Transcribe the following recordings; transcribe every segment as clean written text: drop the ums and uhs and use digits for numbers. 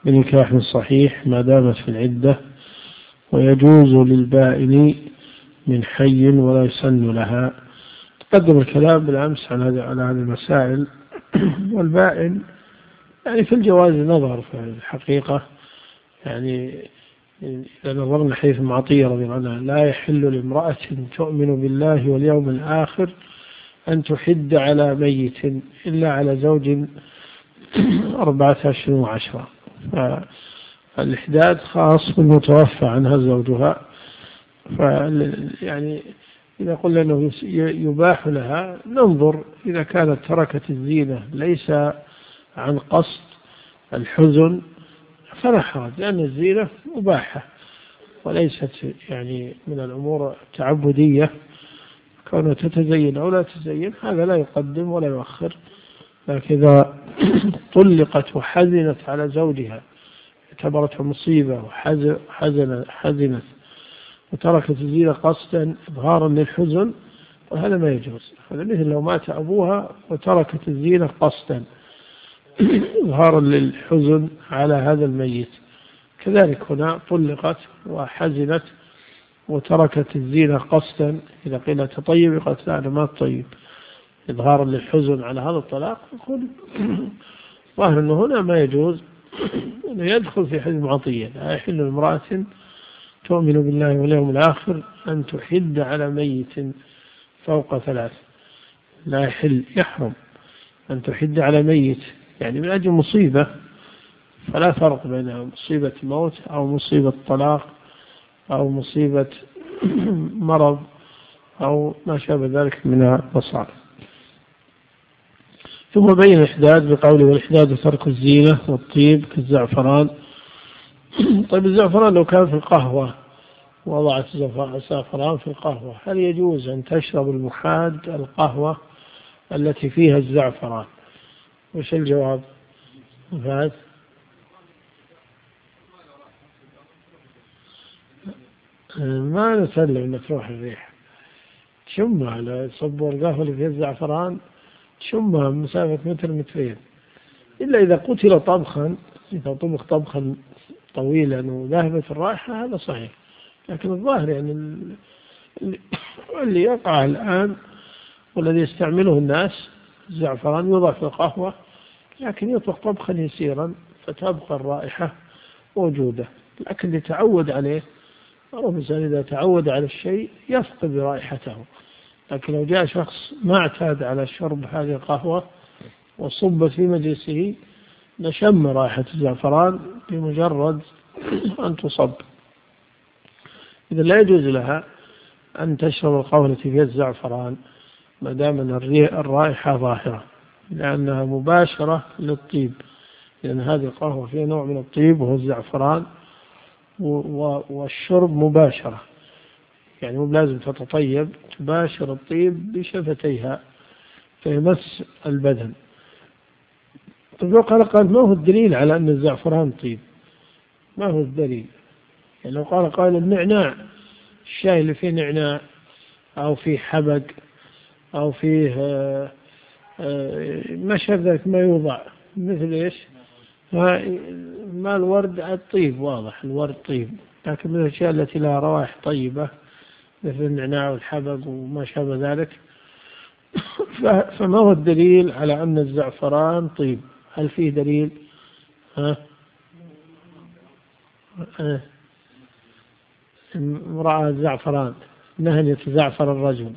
بنكاح صحيح ما دامت في العدة، ويجوز للبائن من حي ولا يسن لها. تقدم الكلام بالأمس على هذه المسائل. والبائن يعني في الجواز نظر في الحقيقة، يعني إذا نظرنا حيث معطية رضي الله عنها: لا يحل لامرأة تؤمن بالله واليوم الآخر أن تحد على ميت إلا على زوج 4 أشهر و10. فالإحداد خاص بالمتوفى عنها زوجها. يعني إذا قلنا أنه يباح لها، ننظر إذا كانت تركت الزينة ليس عن قصد الحزن فلا حرج، لأن الزينة مباحة وليست يعني من الأمور التعبدية. كونها تتزين أو لا تتزين هذا لا يقدم ولا يؤخر. لكن إذا طلقت وحزنت على زوجها، اعتبرته مصيبة وحزنت وتركت الزينة قصدا إظهارا للحزن، وهذا ما يجوز. هذا مثل لو مات أبوها وتركت الزينة قصدا إظهارا للحزن على هذا الميت، كذلك هنا طلقت وحزنت وتركت الزينة قصدا. إذا قيل تطيب قالت لا أنا ما أطيب، إظهارا للحزن على هذا الطلاق، يقول ظاهر أنه هنا ما يجوز، أنه يدخل في حزم عطية. لا يحل امرأة تؤمن بالله واليوم الآخر أن تحد على ميت فوق 3. لا يحل، يحرم أن تحد على ميت يعني من أجل مصيبة، فلا فرق بين مصيبة موت أو مصيبة طلاق أو مصيبة مرض أو ما شابه ذلك من المصائب. ثم بين الإحداد بقوله: والإحداد ترك الزينة والطيب كالزعفران. طيب الزعفران لو كان في القهوة، وضعت زعفران في القهوة، هل يجوز أن تشرب المحاد القهوة التي فيها الزعفران؟ وش الجواب؟ فهد؟ ما نسلم أن تروح الريح، تشمها. لا تصبوا القهوة اللي فيها الزعفران تشمها مسافة 2 متر، إلا إذا قتل طبخا، إذا طبخ طبخا طويلا وذهبت الرائحة هذا صحيح. لكن الظاهر يعني اللي يقع الآن والذي يستعمله الناس الزعفران يوضع في القهوة، لكن يطبخ طبخا يسيرا فتبقى الرائحة موجودة. لكن اللي تعود عليه، أو الإنسان إذا تعود على الشيء يفقد رائحته. لكن لو جاء شخص ما اعتاد على شرب هذه القهوة وصبت في مجلسه نشم رائحة الزعفران بمجرد أن تصب. إذا لا يجوز لها أن تشرب القهوة التي فيها الزعفران ما دام أن الرائحة ظاهرة، لأنها مباشرة للطيب، لأن هذه القهوة فيها نوع من الطيب وهو الزعفران، والشرب مباشرة، يعني مو لازم تتطيب، تباشر الطيب بشفتيها فيمس البدن. طيب لو قال ما هو الدليل على أن الزعفران طيب؟ ما هو الدليل؟ يعني لو قال النعناع، الشاي اللي فيه نعناع أو فيه حبق أو فيه ما شابه ذلك ما يوضع مثل إيش؟ ما الورد الطيب واضح، الورد طيب، لكن من الأشياء التي لها روائح طيبة مثل النعناع والحبق وما شابه ذلك، فما هو الدليل على أن الزعفران طيب؟ هل فيه دليل؟ امرأة الزعفران نهن يتزعفر الرجل،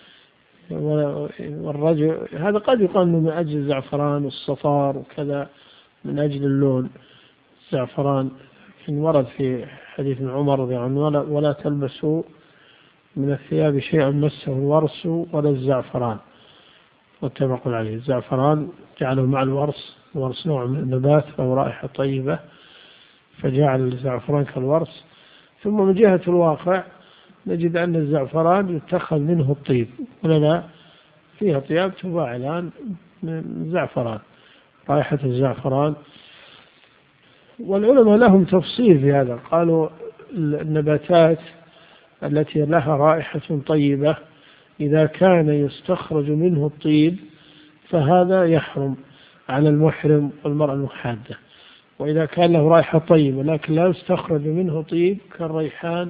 والرجل هذا قد يقال من أجل الزعفران والصفار وكذا، من أجل اللون الزعفران. إن ورد في حديث عمر رضي الله عنه: ولا تلبسوا من الثياب شيئا مسه الورس ولا الزعفران، متفق عليه. الزعفران جعله مع الورس نوع من النبات له رائحة طيبة، فجعل الزعفران كالورس. ثم من جهة الواقع نجد أن الزعفران يتخذ منه الطيب، ولا فيها طياب تباع الآن من الزعفران، رائحة الزعفران. والعلماء لهم تفصيل في هذا، قالوا النباتات التي لها رائحة طيبة إذا كان يستخرج منه الطيب فهذا يحرم على المحرم والمرأة المحادة. وإذا كان له رائحة طيبة لكن لا يستخرج منه طيب كالريحان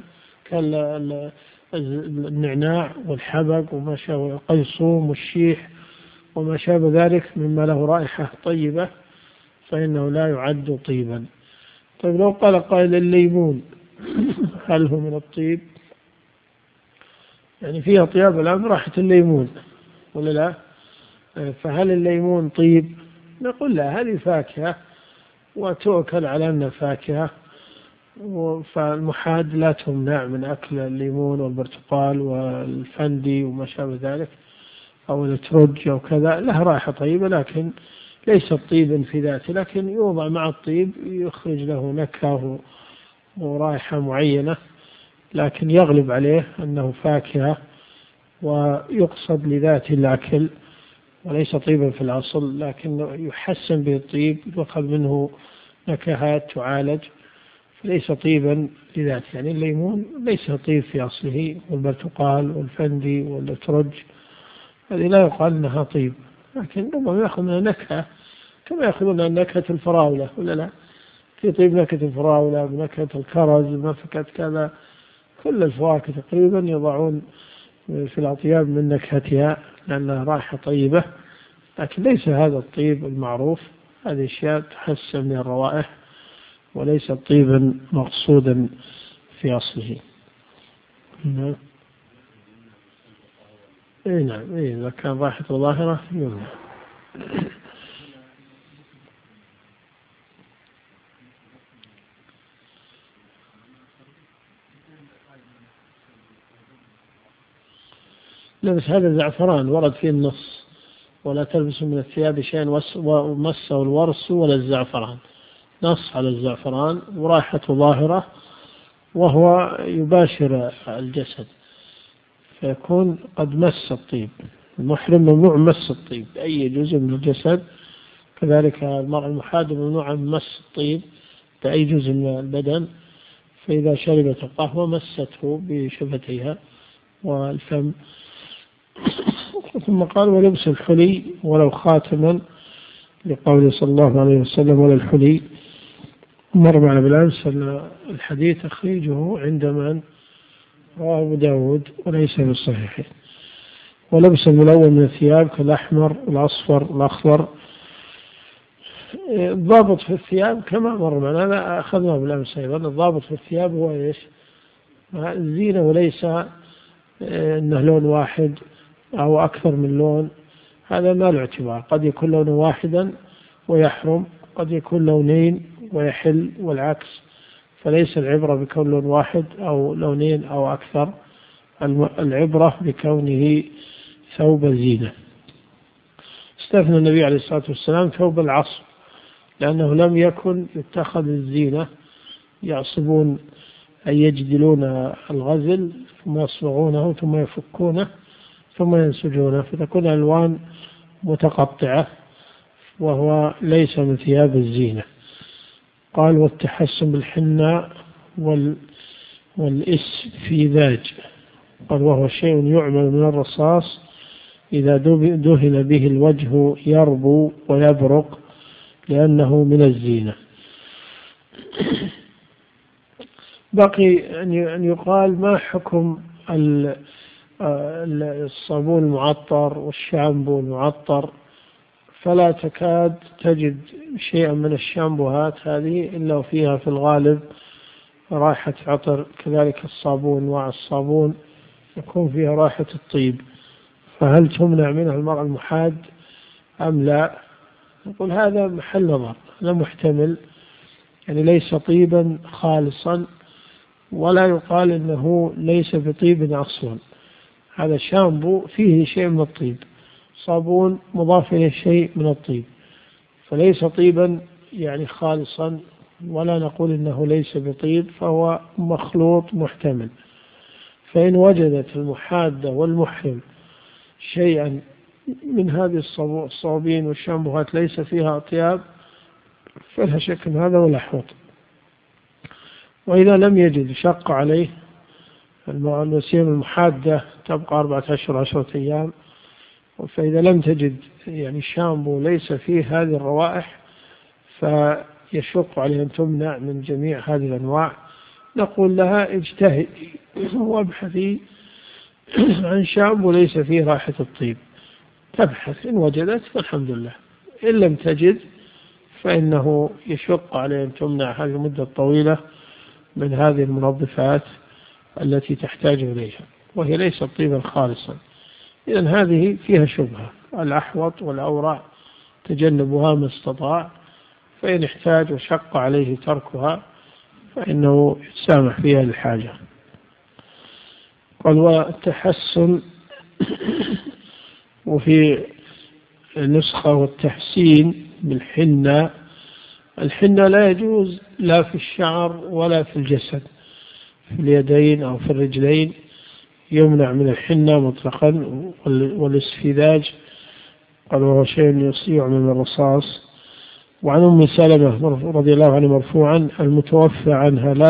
كالنعناع والحبق وما شابه القيصوم والشيح وما شابه ذلك مما له رائحة طيبة فإنه لا يعد طيبا. طيب لو قال قائل الليمون هل هو من الطيب؟ يعني فيها طياب الآن رائحة الليمون ولا لا؟ فهل الليمون طيب؟ نقول لا، هذه فاكهة وتؤكل على أنها فاكهة، فالمحاد لا تمنع من أكل الليمون والبرتقال والفندي وما شابه ذلك أو الترج أو كذا، لها رائحة طيبة لكن ليست طيبا في ذاته، لكن يوضع مع الطيب يخرج له نكهة ورائحة معينة، لكن يغلب عليه أنه فاكهة ويقصد لذاته الأكل وليس طيبا في الأصل، لكن يحسن به الطيب يؤخذ منه نكهات تعالج، فليس طيبا لذاته. يعني الليمون ليس طيب في أصله، والبرتقال والفندي والترج هذه لا يقال أنها طيب، لكن ربما يأخذ منها نكهة كما يأخذون نكهة الفراولة ولا لا؟ في طيب نكهة الفراولة بنكهة الكرز بنكهة كذا، كل الفواكه تقريبا يضعون في الأطياب من نكهتها لأنها رائحة طيبة، لكن ليس هذا الطيب المعروف، هذه أشياء تحسن من الروائح وليس طيبا مقصودا في أصله. نعم. نعم، إذا كان رائحة ظاهرة يمنع. لا بس هذا الزعفران ورد فيه النص ولا تلبسوا من الثياب شيئا ومسه الورس ولا الزعفران، نص على الزعفران ورائحته ظاهرة وهو يباشر الجسد فيكون قد مس الطيب. المحرم ممنوع مس الطيب أي جزء من الجسد، كذلك المرأة المحاضة ممنوع مس الطيب بأي جزء من البدن، فإذا شربت القهوة مسته بشفتيها والفم. ثم قال ولبس الحلي ولو خاتما لقوله صلى الله عليه وسلم ولا الحلي. مر معنا بالأمس أن الحديث تخريجه عند من رواه أبو داود وليس بالصحيح. ولبس الملون من الثياب كالأحمر والأصفر والأخضر. الضابط في الثياب كما مر معنا هذا أخذناه بالأمس أيضا، الضابط في الثياب هو إيش؟ الزينة، وليس أنه لون واحد أو أكثر من لون، هذا ما له اعتبار، قد يكون لون واحدا ويحرم، قد يكون لونين ويحل والعكس، فليس العبرة بكون لون واحد أو لونين أو أكثر، العبرة بكونه ثوب زينة. استثنى النبي عليه الصلاة والسلام ثوب العصب لأنه لم يكن يتخذ الزينة، يعصبون أي يجدلون الغزل ثم يصبغونه ثم يفكونه ثم ينسجونه فتكون ألوان متقطعة، وهو ليس من ثياب الزينة. قال والتحسن بالحناء والإسفيداج، قال وهو شيء يعمل من الرصاص إذا دهن به الوجه يربو ويبرق لأنه من الزينة. بقي أن يقال ما حكم الصابون المعطر والشامبو المعطر، فلا تكاد تجد شيئا من الشامبوهات هذه إلا وفيها في الغالب رائحة عطر، كذلك الصابون والصابون يكون فيها رائحة الطيب، فهل تمنع منها المرأة المحاد أم لا؟ نقول هذا محل نظر، لا محتمل، يعني ليس طيبا خالصا ولا يقال إنه ليس بطيب أصلا، هذا شامبو فيه شيء من الطيب، صابون مضاف إليه شيء من الطيب، فليس طيبا يعني خالصا، ولا نقول إنه ليس بطيب، فهو مخلوط محتمل. فإن وجدت المحادة والمحرم شيئا من هذه الصابين والشامبوهات ليس فيها أطياب فلا شك من هذا ولا حوط. وإذا لم يجد شق عليه، الوسيلة المحادة تبقى 4 أشهر 10 أيام، فإذا لم تجد يعني شامبو ليس فيه هذه الروائح يشق عليها أن تمنع من جميع هذه الأنواع نقول لها اجتهدي وابحثي عن شامبو ليس فيه رائحة الطيب، تبحث إن وجدت فالحمد لله، إن لم تجد فإنه يشق عليه أن تمنع هذه المدة الطويلة من هذه المنظفات التي تحتاج إليها، وهي ليست طيبا خالصا. إذن هذه فيها شبهة، الأحوط والأورع تجنبها ما استطاع، فإن احتاج وشق عليه تركها فإنه يسامح فيها الحاجة. قال والتحسن وفي نسخة والتحسين بالحنة. الحنة لا يجوز لا في الشعر ولا في الجسد، في اليدين أو في الرجلين يمنع من الحنة مطلقا. والاسفداج قال وهو شيء يصيع من الرصاص. وعن أم سلمة رضي الله عنه مرفوعا المتوفى عنها لا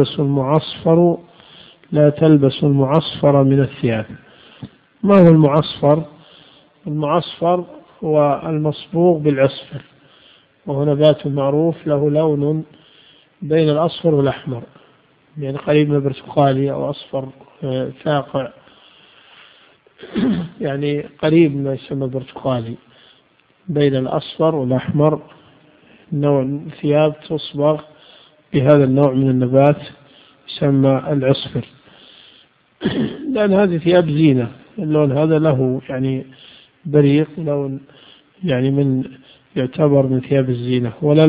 تلبس المعصفر من الثياب. ما هو المعصفر؟ المعصفر هو المصبوغ بالعصفر، وهو نبات معروف له لون بين الأصفر والأحمر، يعني قريب من البرتقالي أو أصفر فاقع، يعني قريب ما يسمى البرتقالي بين الأصفر والأحمر. نوع ثياب تصبغ بهذا النوع من النبات يسمى العصفر، لأن هذه ثياب زينة. اللون هذا له يعني بريق، لون يعني يعتبر من ثياب الزينة. ولا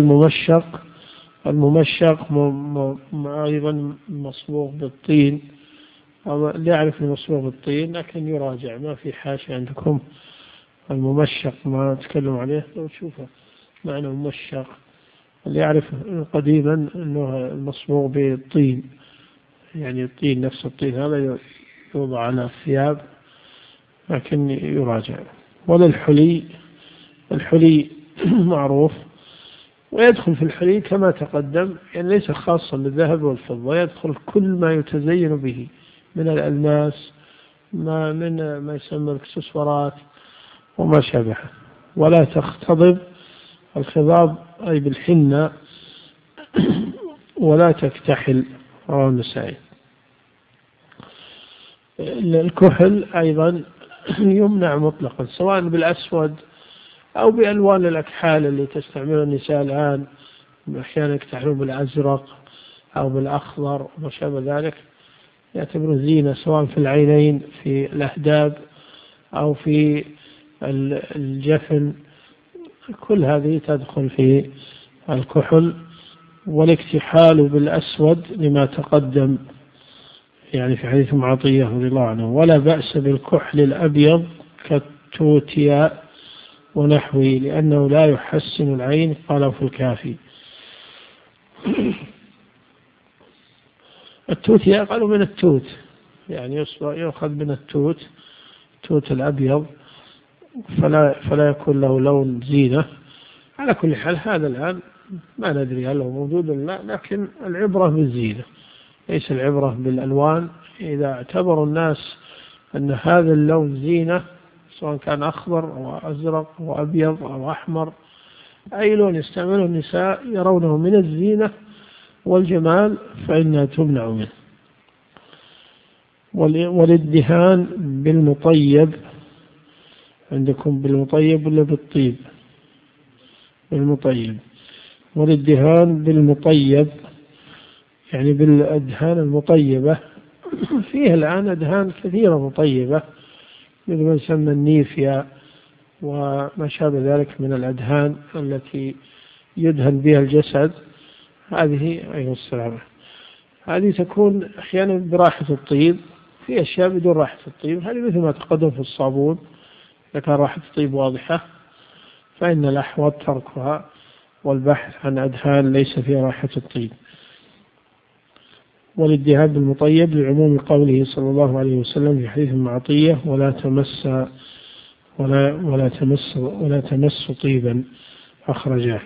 الممشق أيضا مصبوغ بالطين، اللي يعرف المصبوغ بالطين لكن يراجع، ما في حاشية عندكم الممشق ما أتكلم عليه، لو تشوفه معنى ممشق اللي يعرف قديما أنه المصبوغ بالطين، يعني الطين نفس الطين هذا يوضع على الثياب لكن يراجع. ولا الحلي معروف، ويدخل في الحلي كما تقدم، يعني ليس خاصا بالذهب والفضة، يدخل كل ما يتزين به من الألماس، ما يسمى الاكسسوارات وما شابه. ولا تختضب، الخضاب أي بالحنة، ولا تكتحل، رواه النسائي. الكحل أيضا يمنع مطلقا، سواء بالأسود أو بألوان الأكحال اللي تستعملها النساء الآن، أحيانا يكتحلون بالأزرق أو بالأخضر وما شابه ذلك، يعتبر زينة سواء في العينين في الأهداب أو في الجفن، كل هذه تدخل في الكحل. والاكتحال بالأسود لما تقدم يعني في حديث عطية رضي الله عنه. ولا بأس بالكحل الأبيض كالتوتيا ونحوه لأنه لا يحسن العين، قالوا في الكافي. التوتيا قالوا من التوت، يعني يؤخذ من التوت الأبيض، فلا يكون له لون زينة. على كل حال هذا الآن ما ندري هل هو موجود ولا لا، لكن العبرة بالزينة ليس العبرة بالألوان. إذا اعتبروا الناس أن هذا اللون زينة، سواء كان أخضر أو أزرق أو أبيض أو أحمر، أي لون يستعمله النساء يرونه من الزينة والجمال، فإنها تمنع منه. والادهان بالمطيب، عندكم بالمطيب ولا بالطيب؟ بالمطيب. والادهان بالمطيب يعني بالأدهان المطيبة. فيه الآن أدهان كثيرة مطيبة مثل ما يسمى النيفيا وما شابه ذلك من الأدهان التي يدهن بها الجسد. هذه أيها السلامة، هذه تكون أحيانا براحة الطيب، في أشياء بدون راحة الطيب، هذه مثل ما تقدم في الصابون، إذا كان راحة الطيب واضحة فإن الأحوط تركها والبحث عن أدهان ليس فيها راحة الطيب. والادهان بالمطيب لعموم قوله صلى الله عليه وسلم في حديث عطية ولا تمس طيبا، أخرجاه.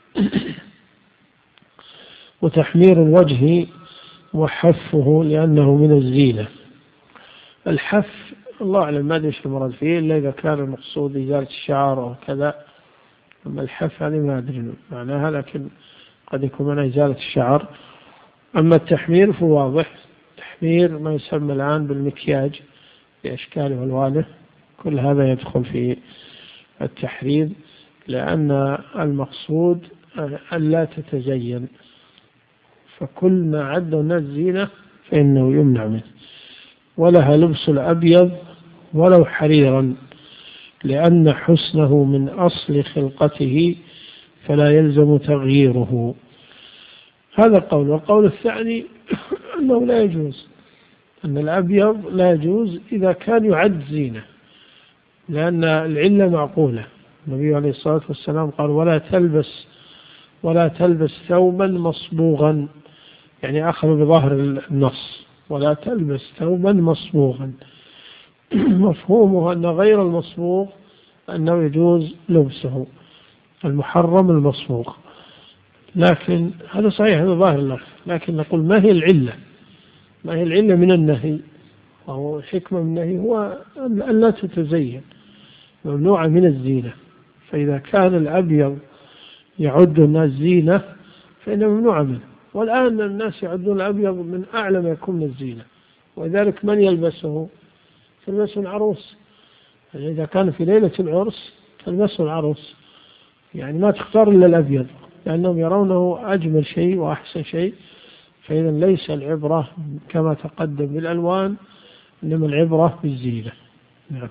وتحمير الوجه وحفه لأنه من الزينة. الحف الله أعلم ما أدري ايش المراد فيه، إلا إذا كان المقصود إزالة الشعر أو كذا. أما الحف هذه ما أدري معناها، لكن قد يكون من إزالة الشعر. أما التحمير فواضح، تحمير ما يسمى الآن بالمكياج بأشكاله والوانه، كل هذا يدخل في التحريم، لأن المقصود ألا تتزين، فكل ما عد الناس زينة فإنه يمنع منه. ولها لبس الأبيض ولو حريرا، لأن حسنه من أصل خلقته فلا يلزم تغييره. هذا قول. والقول الثاني أنه لا يجوز، أن الأبيض لا يجوز إذا كان يعد زينة، لأن العلة معقولة. النبي عليه الصلاة والسلام قال ولا تلبس ثوبا مصبوغا، يعني أخذ بظاهر النص، ولا تلبس ثوبا مصبوغا. مفهومه أن غير المصبوغ أنه يجوز لبسه، المحرم المصبوغ. لكن هذا صحيح، هذا ظاهر اللفظ، لكن نقول ما هي العلة؟ ما هي العلة من النهي؟ وهو الحكمة من النهي هو أن لا تتزين، ممنوعة من الزينة. فإذا كان الأبيض يعد الناس زينة فإنه ممنوع منه. والآن الناس يعدون الأبيض من أعلى ما يكون من الزينة، ولذلك من يلبسه؟ تلبسه العروس، يعني إذا كان في ليلة العرس تلبسه العروس، يعني ما تختار إلا الأبيض، لأنهم يرونه أجمل شيء وأحسن شيء. فإذا ليس العبرة كما تقدم بالألوان، إنما العبرة بالزينة. نعم.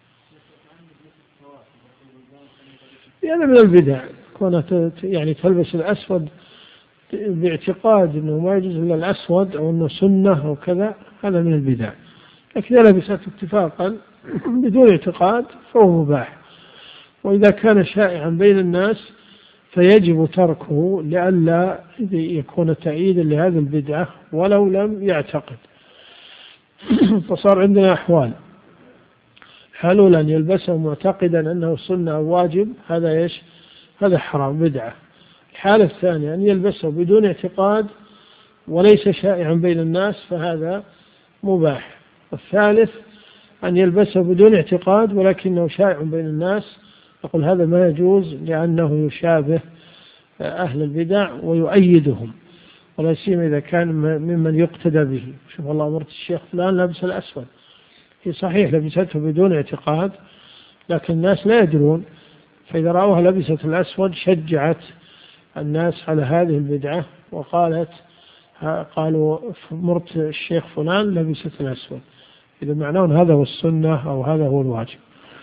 يعني من البدع كونها يعني تلبس الأسود باعتقاد أنه ما يجوز إلا الأسود أو أنه سنة أو كذا، هذا من البدع. لكن إذا لبست اتفاقا بدون اعتقاد فهو مباح. وإذا كان شائعا بين الناس فيجب تركه لئلا يكون تأييدا لهذه البدعة ولو لم يعتقد. فصار عندنا أحوال: حال أن يلبسه معتقدا أنه سنة أو واجب، هذا إيش؟ هذا حرام بدعة. الحالة الثانية أن يلبسه بدون اعتقاد وليس شائعا بين الناس، فهذا مباح. الثالث أن يلبسه بدون اعتقاد ولكنه شائع بين الناس، يقول هذا ما يجوز لأنه يشابه أهل البدع ويؤيدهم، ولا سيما إذا كان ممن يقتدى به. شوف الله مرت الشيخ فلان لابس الأسود، هي صحيح لبسته بدون اعتقاد، لكن الناس لا يدرون، فإذا رأوها لبست الأسود شجعت الناس على هذه البدعة قالوا مرت الشيخ فلان لبست الأسود، إذا معناه هذا هو السنة أو هذا هو الواجب.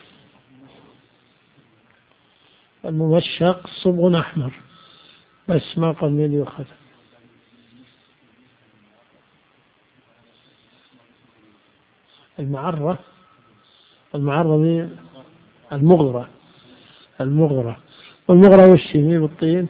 الممشق صبغ أحمر، بس ما قال من يؤخذ. المعرة دي المغرة والمغرة والشيمي بالطين.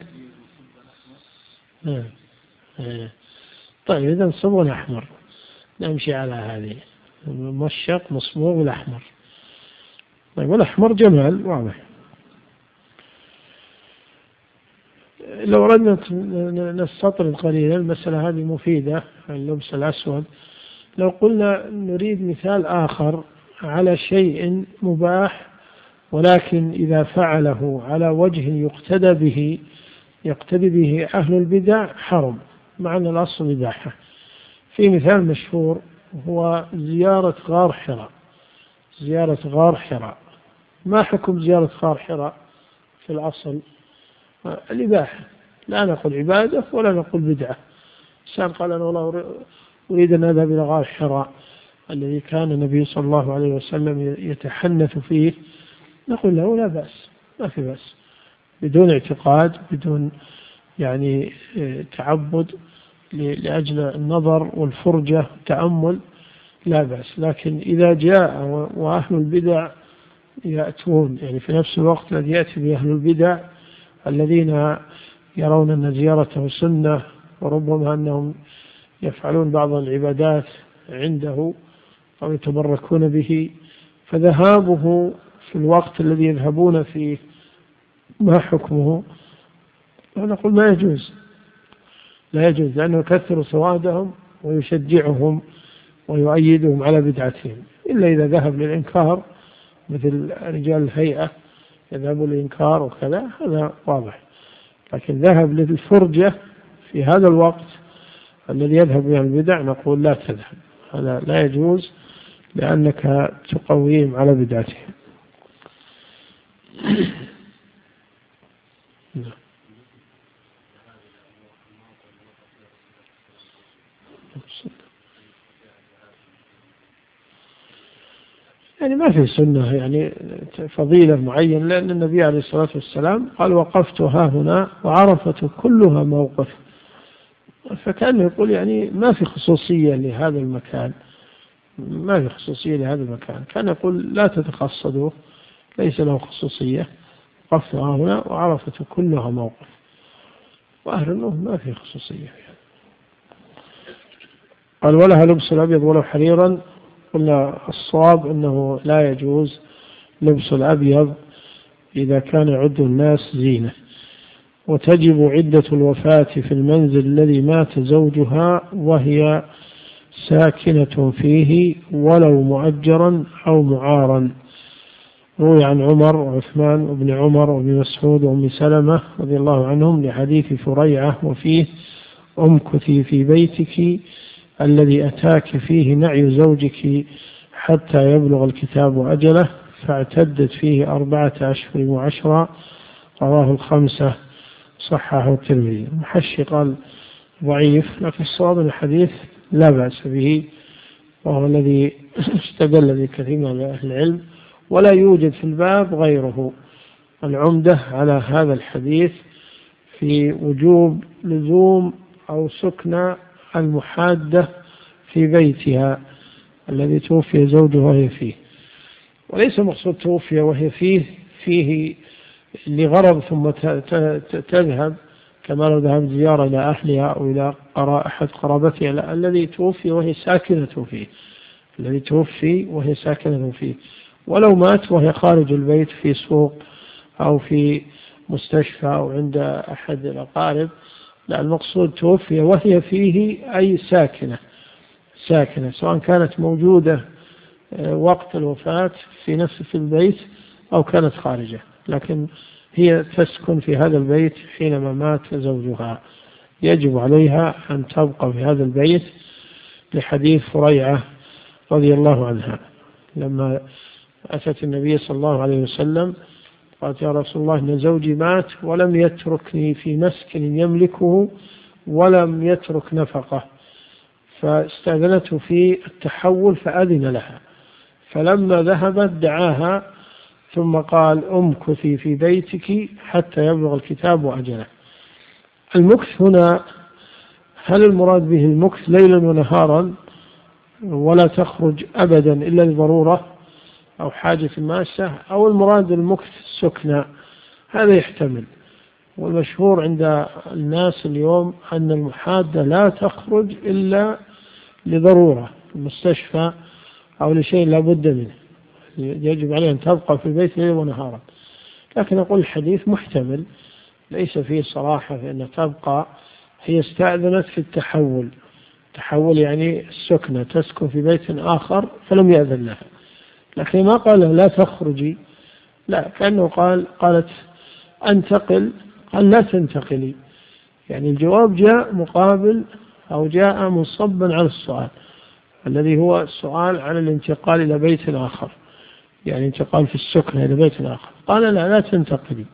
طيب إذا صبغ أحمر نمشي على هذه، الممشق مصبوغ الأحمر. طيب والأحمر جمال واضح. لو أردنا نستطرد قليلا المسألة هذه مفيدة، اللبس الأسود. لو قلنا نريد مثال آخر على شيء مباح ولكن إذا فعله على وجه يقتدي به أهل البدع حرم، مع أن الأصل إباحة. في مثال مشهور هو زيارة غار حراء. ما حكم زيارة غار حراء؟ في الأصل الإباحة، لا نقول عبادة ولا نقول بدعة. إنسان قال أنا والله أريد أن أذهب إلى غار حراء الذي كان النبي صلى الله عليه وسلم يتحنث فيه، نقول له لا بأس، ما في بأس، بدون اعتقاد، بدون يعني تعبد لأجل النظر والفرجة تأمل، لا بأس. لكن إذا جاء وأهل البدع يأتون، يعني في نفس الوقت الذي يأتي بأهل البدع الذين يرون أن زيارته سنة وربما أنهم يفعلون بعض العبادات عنده أو يتبركون به، فذهابه في الوقت الذي يذهبون فيه ما حكمه؟ نقول ما يجوز، لا يجوز، لأنه يكثر سوادهم ويشجعهم ويؤيدهم على بدعتهم، إلا إذا ذهب للإنكار مثل رجال الهيئة يذهبوا للإنكار وكذا، هذا واضح. لكن ذهب للفرجة في هذا الوقت الذي يذهب إلى البدع نقول لا تذهب، هذا لا يجوز لأنك تقويهم على بدعتهم. يعني ما في سنة يعني فضيلة معينة، لأن النبي عليه الصلاة والسلام قال وقفت ها هنا وعرفة كلها موقف، فكأنه يقول يعني ما في خصوصية لهذا المكان، ما في خصوصية لهذا المكان، كان يقول لا تتقصدوا ليس له خصوصية، وقفت ها هنا وعرفة كلها موقف، وأهل أنه ما في خصوصية. قال ولها لبس الأبيض ولو حريرا، قلنا الصواب أنه لا يجوز لبس الأبيض إذا كان يعد الناس زينة، وتجب عدة الوفاة في المنزل الذي مات زوجها وهي ساكنة فيه ولو مؤجرا أو معارا. روي عن عمر وعثمان وابن عمر وابن مسعود وأم سلمة رضي الله عنهم لحديث ثريعة وفيه امكثي في بيتك الذي أتاك فيه نعي زوجك حتى يبلغ الكتاب أجله، فاعتدت فيه 4 أشهر و10. رواه الخمسة، صححه الترمذي. المحشي قال ضعيف، لكن الصواب الحديث لا بأس به، وهو الذي استدل به كثير من أهل العلم، ولا يوجد في الباب غيره. العمدة على هذا الحديث في وجوب لزوم أو سكن المحادة في بيتها الذي توفي زوجها وهي فيه، وليس مقصود توفي وهي فيه لغرض ثم تذهب كما لو ذهب زيارة إلى أهلها أو إلى أحد قرابتها، لا، الذي توفي وهي ساكنة فيه، الذي توفي وهي ساكنة فيه، ولو مات وهي خارج البيت في سوق أو في مستشفى أو عند أحد الأقارب، لا، المقصود توفي وهي فيه أي ساكنة سواء كانت موجودة وقت الوفاة في نفس البيت أو كانت خارجة، لكن هي تسكن في هذا البيت حينما مات زوجها، يجب عليها أن تبقى في هذا البيت، لحديث ثريعة رضي الله عنها لما أتت النبي صلى الله عليه وسلم قالت يا رسول الله إن زوجي مات ولم يتركني في مسكن يملكه ولم يترك نفقة، فاستأذنته في التحول فأذن لها، فلما ذهبت دعاها ثم قال امكثي في بيتك حتى يبلغ الكتاب أجله. المكث هنا هل المراد به المكث ليلا ونهارا ولا تخرج أبدا إلا لضرورة أو حاجة ماسة، أو المراد المكث سكنى؟ هذا يحتمل، والمشهور عند الناس اليوم أن المحادة لا تخرج إلا لضرورة المستشفى أو لشيء لا بد منه، يجب عليه أن تبقى في البيت ليلا ونهارا. لكن أقول الحديث محتمل ليس فيه صراحة في أن تبقى، هي استأذنت في التحول يعني السكنة، تسكن في بيت آخر فلم يأذن لها، لكن ما قال لا تخرجي، لا، كأنه قالت أنتقل، قال لا تنتقلي، يعني الجواب جاء مقابل أو جاء منصبا على السؤال الذي هو السؤال عن الانتقال إلى بيت آخر، يعني انتقال في السكنة إلى بيت آخر، قال لا تنتقلي،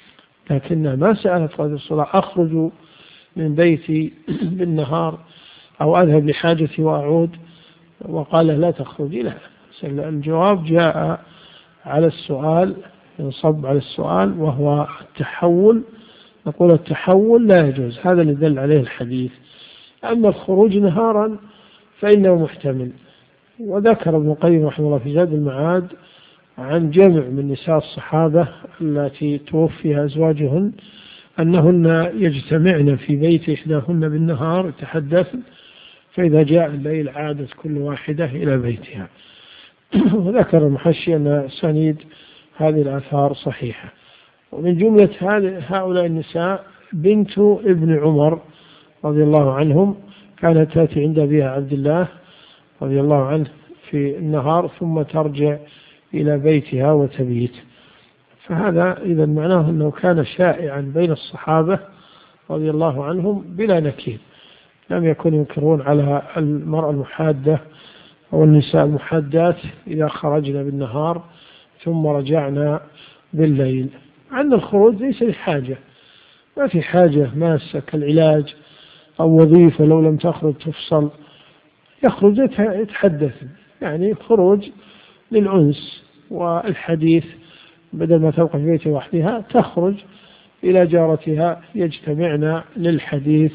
لكنها ما سألت رضي الصلاة أخرج من بيتي بالنهار أو أذهب لحاجتي وأعود، وقال لا تخرجي، لا، الجواب جاء على السؤال، ينصب على السؤال وهو التحول، نقول التحول لا يجوز، هذا اللي دل عليه الحديث. أما الخروج نهارا فإنه محتمل، وذكر ابن القيم رحمه الله في زاد المعاد عن جمع من نساء الصحابة التي توفي أزواجهن أنهن يجتمعن في بيت إحداهن بالنهار يتحدثن، فإذا جاء الليل عادت كل واحدة إلى بيتها. وذكر المحشي أن سنيد هذه الآثار صحيحة. ومن جملة هؤلاء النساء بنت ابن عمر رضي الله عنهم، كانت تأتي عند أبيها عبد الله رضي الله عنه في النهار ثم ترجع إلى بيتها وتبيت، فهذا إذا معناه أنه كان شائعا بين الصحابة رضي الله عنهم بلا نكير، لم يكن ينكرون على المرأة المحادة أو النساء المحادات إذا خرجنا بالنهار ثم رجعنا بالليل. عند الخروج ليس لحاجة، ما في حاجة ماسة كالعلاج أو وظيفة لو لم تخرج تفصل، يخرج يتحدث، يعني خروج للأنس والحديث، بدل ما تبقى في بيتها وحدها تخرج إلى جارتها يجتمعن للحديث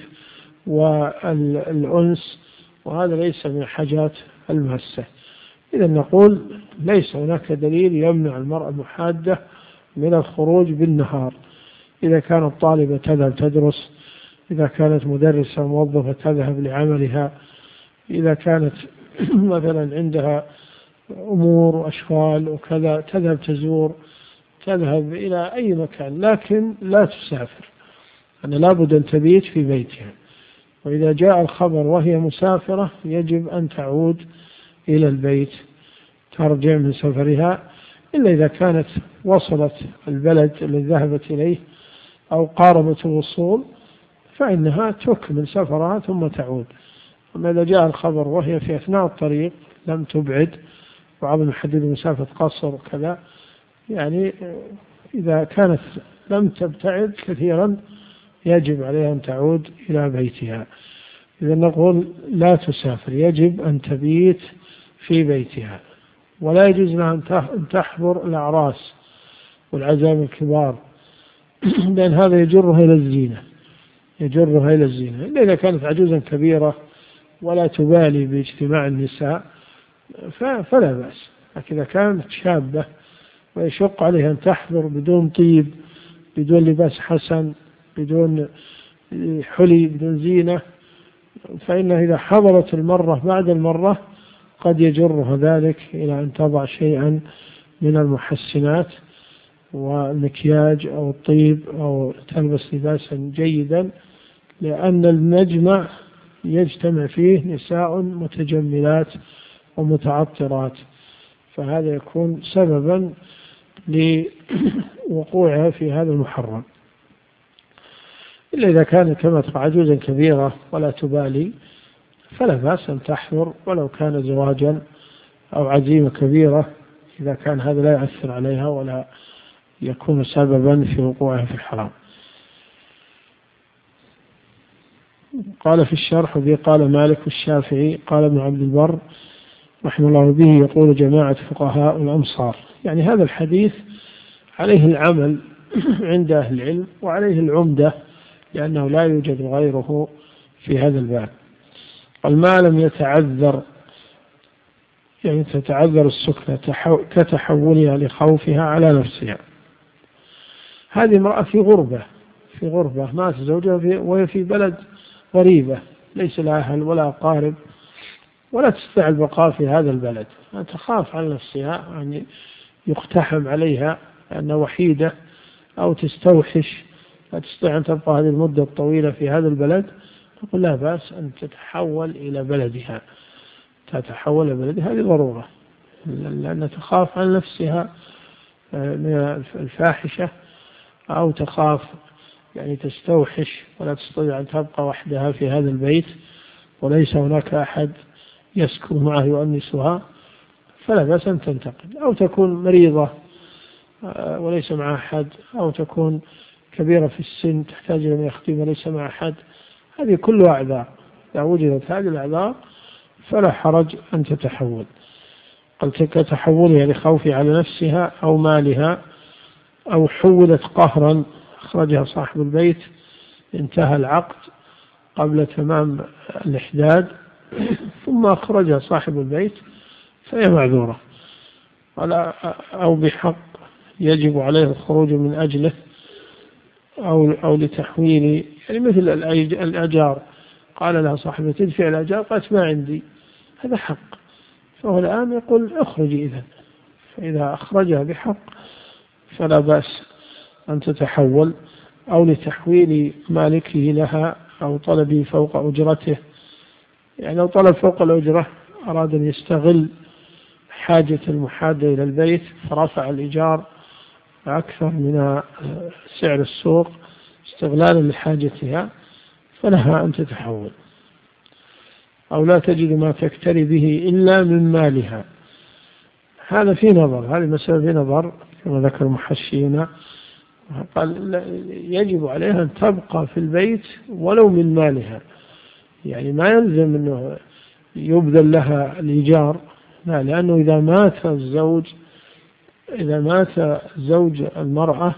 والأنس، وهذا ليس من حاجات الماسة. إذا نقول ليس هناك دليل يمنع المرأة المحادة من الخروج بالنهار. إذا كانت طالبة تذهب تدرس، إذا كانت مدرسة موظفة تذهب لعملها، إذا كانت مثلا عندها أمور وأشغال وكذا تذهب تزور، تذهب إلى أي مكان، لكن لا تسافر، أنا لابد أن تبيت في بيتها. وإذا جاء الخبر وهي مسافرة يجب أن تعود إلى البيت، ترجع من سفرها، إلا إذا كانت وصلت البلد الذي ذهبت إليه أو قاربت الوصول فإنها تكمل سفرها ثم تعود. أما إذا جاء الخبر وهي في أثناء الطريق لم تبعد، وعظم محدد مسافة قصر وكذا، يعني إذا كانت لم تبتعد كثيرا يجب عليها أن تعود إلى بيتها. إذا نقول لا تسافر، يجب أن تبيت في بيتها، ولا يجوز لها أن تحضر الأعراس والعزائم الكبار، لأن هذا يجرها إلى الزينة، يجرها إلى الزينة، إلا إذا كانت عجوزا كبيرة ولا تبالي باجتماع النساء فلا بأس. لكن إذا كانت شابة ويشق عليها أن تحضر بدون طيب، بدون لباس حسن، بدون حلي، بدون زينة، فإنها إذا حضرت المرة بعد المرة قد يجرها ذلك إلى أن تضع شيئا من المحسنات والمكياج أو الطيب أو تلبس لباسا جيدا، لأن المجمع يجتمع فيه نساء متجملات ومتعطرات، فهذا يكون سببا لوقوعها في هذا المحرم. إلا إذا كانت كما عجوزا كبيرة ولا تبالي فلا بأس أن تحضر ولو كان زواجا أو عزيمة كبيرة، إذا كان هذا لا يؤثر عليها ولا يكون سببا في وقوعها في الحرام. قال في الشرح: وبه قال مالك والشافعي قال ابن عبد البر رحمه الله، به يقول جماعة فقهاء الأمصار. يعني هذا الحديث عليه العمل عند أهل العلم وعليه العمدة، لأنه لا يوجد غيره في هذا الباب. قال: ما لم يتعذر، يعني تتعذر السكنة كتحولها لخوفها على نفسها. هذه امرأة في غربة مات زوجها وهي في بلد غريبة، ليس لها أهل ولا أقارب، ولا تستطيع البقاء في هذا البلد، تخاف على نفسها أن يقتحم عليها لأنها وحيدة أو تستوحش، لا تستطيع أن تبقى هذه المدة الطويلة في هذا البلد، تقول لا بأس أن تتحول إلى بلدها، هذه ضرورة، لأن تخاف على نفسها من الفاحشة، أو تخاف يعني تستوحش ولا تستطيع أن تبقى وحدها في هذا البيت وليس هناك أحد يسكن معه يؤنسها، فلا بأس أن تنتقل. أو تكون مريضة وليس معها أحد، أو تكون كبيرة في السن تحتاج إلى يخدم وليس مع أحد، هذه كلها أعذار. إذا وجدت هذه الأعذار فلا حرج أن تتحول. قال: كتحولها لخوف على نفسها أو مالها، أو حولت قهرا، أخرجها صاحب البيت، انتهى العقد قبل تمام الإحداد ثم أخرجها صاحب البيت فهي معذورة. أو بحق يجب عليه الخروج من أجله، أو لتحويل، يعني مثل الأجار، قال لها صاحبة تدفع الأجار، قالت ما عندي، هذا حق، فهو الآن يقول اخرجي إذن، فإذا أخرجها بحق فلا بأس أن تتحول. أو لتحويل مالكه لها أو طلبه فوق أجرته، يعني لو طلب فوق الأجرة أراد أن يستغل حاجة المحادة إلى البيت فرفع الإيجار أكثر من سعر السوق، استغلالا لحاجتها فلها أن تتحول، أو لا تجد ما تكتري به إلا من مالها. هذا في نظر، هذه مسألة في نظر كما ذكر المحشيون، قال يجب عليها أن تبقى في البيت ولو من مالها، يعني ما يلزم أنه يبذل لها الإيجار، لا، لأنه إذا مات زوج المرأة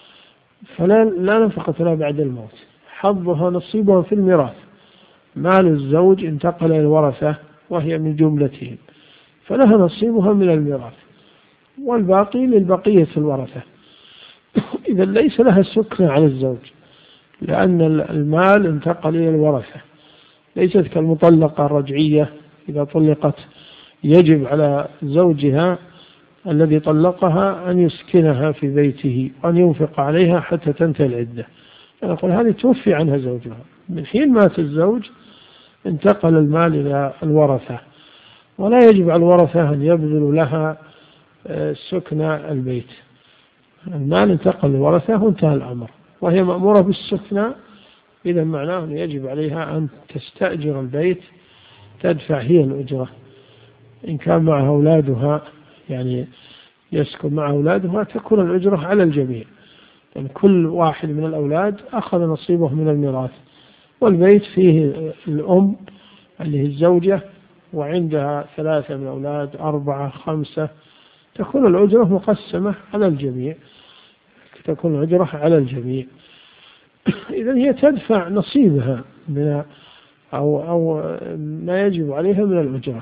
فلا نفقة لها بعد الموت، حظها نصيبها في الميراث، مال الزوج انتقل إلى الورثة وهي من جملتهم، فلها نصيبها من الميراث، والباقي للبقية الورثة. إذا ليس لها السكنة على الزوج، لأن المال انتقل إلى الورثة، ليست كالمطلقة الرجعية إذا طلقت يجب على زوجها الذي طلقها أن يسكنها في بيته وأن ينفق عليها حتى تنتهي العدة. نقول هذه توفي عنها زوجها، من حين مات الزوج انتقل المال إلى الورثة، ولا يجب على الورثة أن يبذلوا لها سكن البيت، المال انتقل للورثة وانتهى الأمر، وهي مأمورة بالسكنى، إذا معناه أن يجب عليها أن تستأجر البيت، تدفع هي الأجرة، إن كان معها أولادها يعني يسكن مع أولادها تكون الأجرة على الجميع، يعني كل واحد من الأولاد أخذ نصيبه من الميراث، والبيت فيه الأم اللي هي الزوجة وعندها 3 من الأولاد 4 5، تكون الأجرة مقسمة على الجميع، تكون الأجرة على الجميع. إذن هي تدفع نصيبها من أو ما يجب عليها من الأجرة،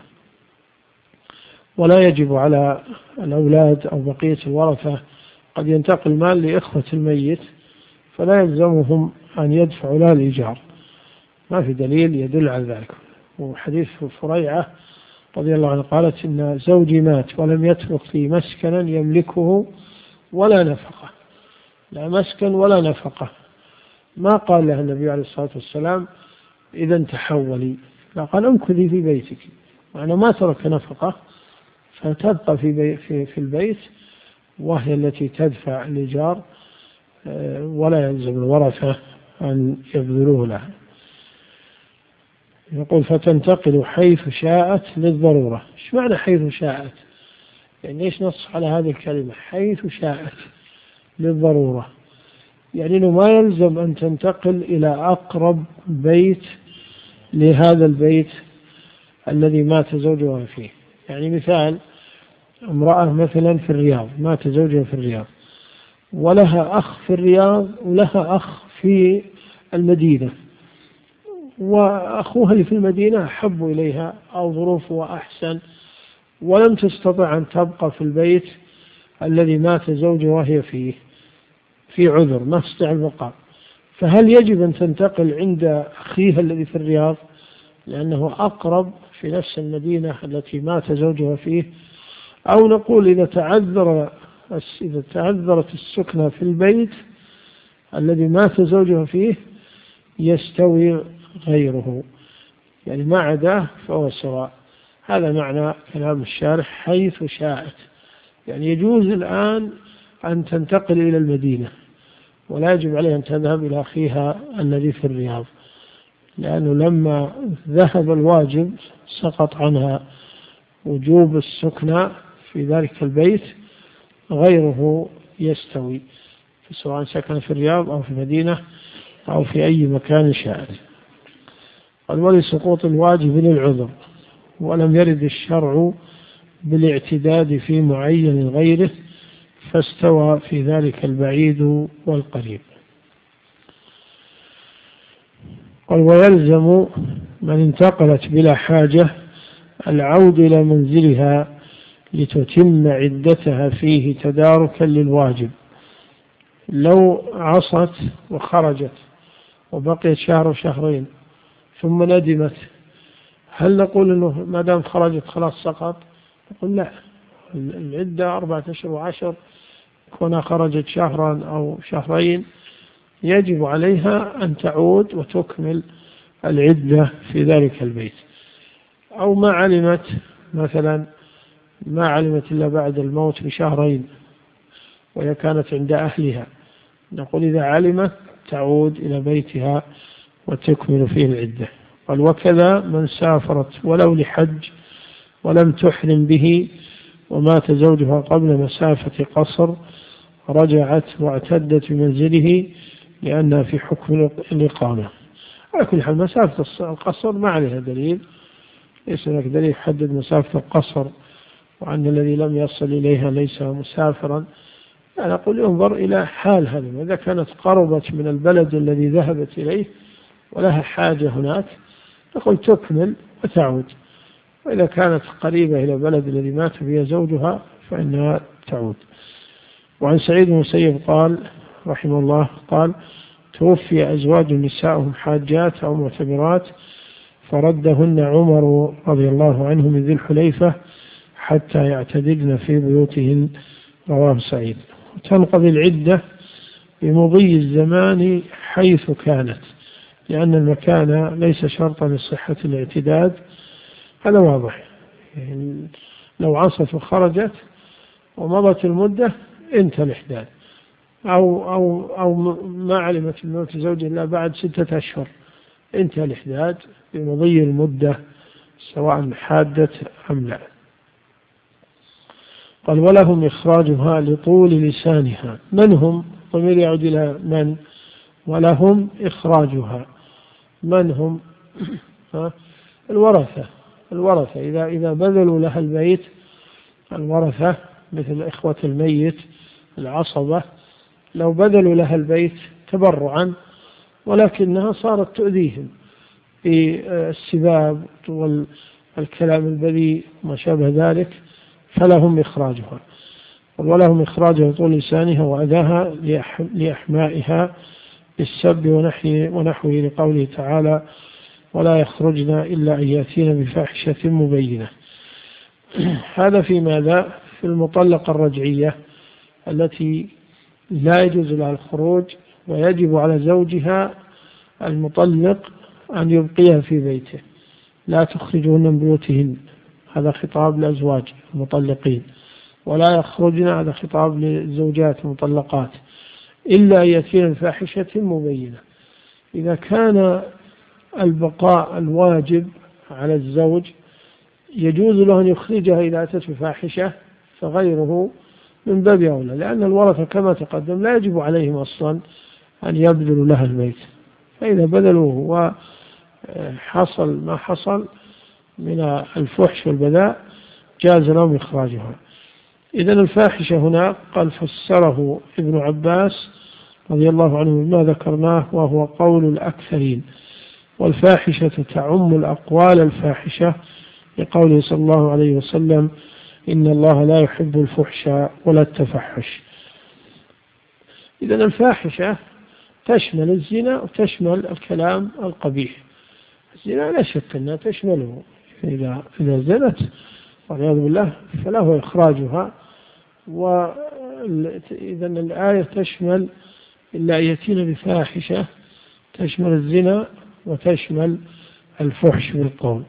ولا يجب على الأولاد أو بقية الورثة، قد ينتقل المال لإخوة الميت فلا يلزمهم أن يدفعوا لها الإيجار، ما في دليل يدل على ذلك. وحديث فريعة رضي الله عنه قالت إن زوجي مات ولم يترك لي مسكنا يملكه ولا نفقة، لا مسكن ولا نفقة، ما قال لها النبي عليه الصلاة والسلام إذا تحولي، لا، قال امكثي في بيتك، معنى ما ترك نفقة فتبقى في البيت، وهي التي تدفع الإيجار، ولا يلزم الورثة أن يبذلوه لها. يقول فتنتقل حيث شاءت للضرورة. إيش معنى حيث شاءت؟ يعني إيش نص على هذه الكلمة حيث شاءت للضرورة؟ يعني إنه ما يلزم أن تنتقل إلى أقرب بيت لهذا البيت الذي مات زوجها فيه. يعني مثال، امرأة مثلا في الرياض، مات زوجها في الرياض، ولها أخ في الرياض ولها أخ في المدينة، وأخوها اللي في المدينة أحب إليها أو ظروفه أحسن، ولم تستطع أن تبقى في البيت الذي مات زوجها وهي فيه، في عذر ما تستطيع البقاء، فهل يجب أن تنتقل عند أخيها الذي في الرياض لأنه أقرب في نفس المدينة التي مات زوجها فيه؟ أو نقول إذا تعذرت السكنة في البيت الذي مات زوجها فيه يستوي غيره، يعني ما عداه فهو سواء. هذا معنى كلام الشارح حيث شاءت، يعني يجوز الآن أن تنتقل إلى المدينة ولا يجب عليها أن تذهب إلى أخيها الذي في الرياض، لأنه لما ذهب الواجب سقط عنها وجوب السكنى في ذلك البيت، غيره يستوي سواء سكن في الرياض أو في المدينة أو في أي مكان شاءت. قال ولسقوط الواجب للعذر، ولم يرد الشرع بالاعتداد في معين غيره، فاستوى في ذلك البعيد والقريب. قال ويلزم من انتقلت بلا حاجة العود إلى منزلها لتتم عدتها فيه تداركا للواجب. لو عصت وخرجت وبقيت شهر وشهرين ثم ندمت، هل نقول أنه ما دام خرجت خلاص سقط؟ نقول لا، العدة 4 أشهر و10، كونها خرجت شهرا أو شهرين يجب عليها أن تعود وتكمل العدة في ذلك البيت. أو ما علمت مثلا، ما علمت إلا بعد الموت ب2 شهرين وهي كانت عند أهلها، نقول إذا علمت تعود إلى بيتها وتكمل فيه العدة. قال وكذا من سافرت ولو لحج ولم تحرم به ومات زوجها قبل مسافة قصر رجعت واعتدت بمنزله لأنها في حكم الإقامة. على كل حال مسافة القصر ما عليها دليل، ليس هناك دليل يحدد مسافة القصر وأن الذي لم يصل إليها ليس مسافرا. أنا أقول ينظر إلى حال هذا، إذا كانت قربت من البلد الذي ذهبت إليه ولها حاجة هناك نقول تكمل وتعود، وإذا كانت قريبة إلى البلد الذي مات فيها زوجها فإنها تعود. وعن سعيد بن المسيب قال رحمه الله قال توفي أزواج نسائهم حاجات أو معتمرات فردهن عمر رضي الله عنه من ذي الحليفة حتى يعتددن في بيوتهن. رواه سعيد. وتنقضي العدة بمضي الزمان حيث كانت، لأن المكان ليس شرطا لصحة الاعتداد، هذا واضح. يعني لو عصت وخرجت ومضت المدة انتهى الإحداد، أو ما علمت بموت زوجها إلا بعد 6 أشهر انتهى الإحداد بمضي المدة سواء حادت أم لا. قال ولهم إخراجها لطول لسانها. من هم؟ ضمير يعود إلى من؟ ولهم إخراجها. من هم؟ الورثة إذا بذلوا لها البيت، الورثة مثل إخوة الميت العصبة لو بذلوا لها البيت تبرعا ولكنها صارت تؤذيهم بالسباب والكلام البذيء وما شابه ذلك فلهم إخراجها. ولهم إخراجها طول لسانها وأذاها لأحمائها بالسب ونحوه لقوله تعالى ولا يخرجن إلا أن يأتين بفاحشة مبينة. هذا في ماذا؟ في المطلقة الرجعية التي لا يجوز لها الخروج ويجب على زوجها المطلق أن يبقيها في بيته، لا تخرجون من بيوتهن، هذا خطاب لأزواج المطلقين، ولا يخرجن، هذا خطاب للزوجات المطلقات، إلا أن يأتين بفاحشة مبينة. إذا كان البقاء الواجب على الزوج يجوز له أن يخرجها إذا أتت بفاحشة، فغيره من باب أولى، لأن الورثة كما تقدم لا يجب عليهم أصلا أن يبذلوا لها البيت، فإذا بذلوه وحصل ما حصل من الفحش والبذاء جاز لهم إخراجها. إذن الفاحشة هنا قال فسره ابن عباس رضي الله عنه بما ذكرناه وهو قول الأكثرين، والفاحشة تعم الأقوال الفاحشة لقوله صلى الله عليه وسلم إن الله لا يحب الفحش ولا التفحش. إذن الفاحشة تشمل الزنا وتشمل الكلام القبيح. الزنا لا شك أنها تشمله، إذا زنت والعياذ بالله فله إخراجها. وإذن الآية تشمل إلا يأتين بفاحشة، تشمل الزنا وتشمل الفحش بالقول.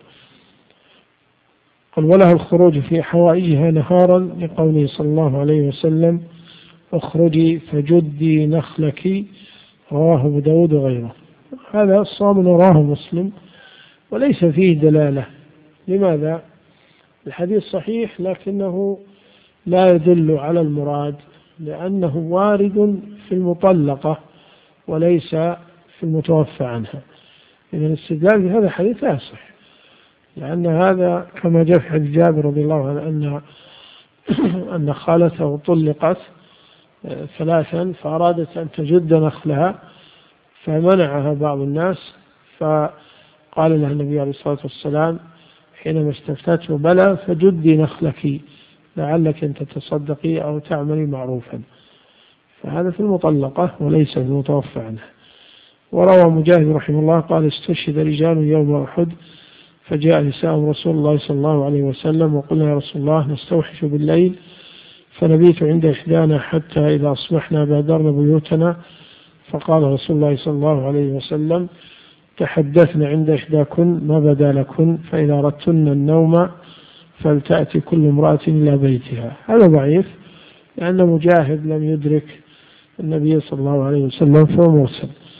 قال ولها الخروج في حوائجها نهارا لقوله صلى الله عليه وسلم اخرجي فجدي نخلك، رواه أبو داود وغيره. هذا الصواب رواه مسلم وليس فيه دلالة. لماذا؟ الحديث صحيح لكنه لا يدل على المراد، لأنه وارد في المطلقة وليس في المتوفى عنها. إذن الاستدلال بهذا الحديث لا يصح، لأن هذا كما جاء في حديث جابر رضي الله عنه أن خالته طلقت 3 فأرادت أن تجد نخلها فمنعها بعض الناس، فقال لها النبي عليه الصلاة والسلام حينما استفتته بلى فجدي نخلك لعلك أن تتصدقي أو تعملي معروفا. فهذا في المطلقة وليس في المتوفى عنها. وروى مجاهد رحمه الله قال استشهد رجال يوم أحد فجاء نساء رسول الله صلى الله عليه وسلم وقلنا يا رسول الله نستوحش بالليل فنبيت عند إحدانا حتى إذا أصبحنا بادرنا بيوتنا، فقال رسول الله صلى الله عليه وسلم تحدثنا عند إحداكن ما بدا لكن فإذا أردتن النوم فلتأتي كل امرأة إلى بيتها. هذا ضعيف لأن مجاهد لم يدرك النبي صلى الله عليه وسلم فهو مرسل.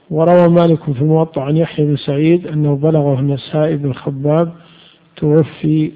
وروى مالك في الموطأ عن يحيى بن سعيد أنه بلغه أن سائب بن خباب توفي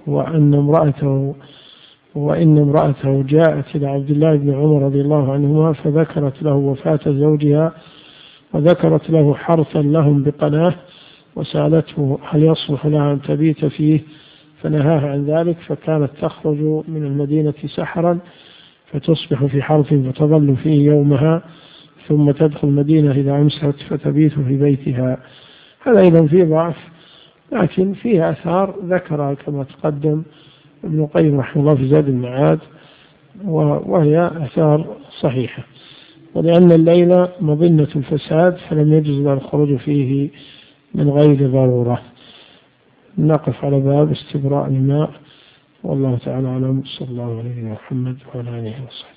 وإن امرأته جاءت إلى عبد الله بن عمر رضي الله عنهما فذكرت له وفاة زوجها وذكرت له حرثا لهم بقناه وسألته هل يصلح لها أن تبيت فيه فنهاها عن ذلك، فكانت تخرج من المدينة سحرا فتصبح في حرث فتظل فيه يومها ثم تدخل المدينة إذا أمست فتبيت في بيتها. هذا أيضا فيه ضعف لكن فيه آثار ذكرها كما تقدم ابن القيم رحمه الله في زاد المعاد، وهي آثار صحيحة. ولأن الليل مظنة الفساد فلم يجوز له الخروج فيه من غير ضرورة. نقف على باب استبراء الماء، والله تعالى أعلم. صلى الله عليه محمد وعلى آله وصحبه.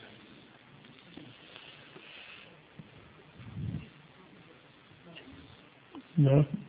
نعم.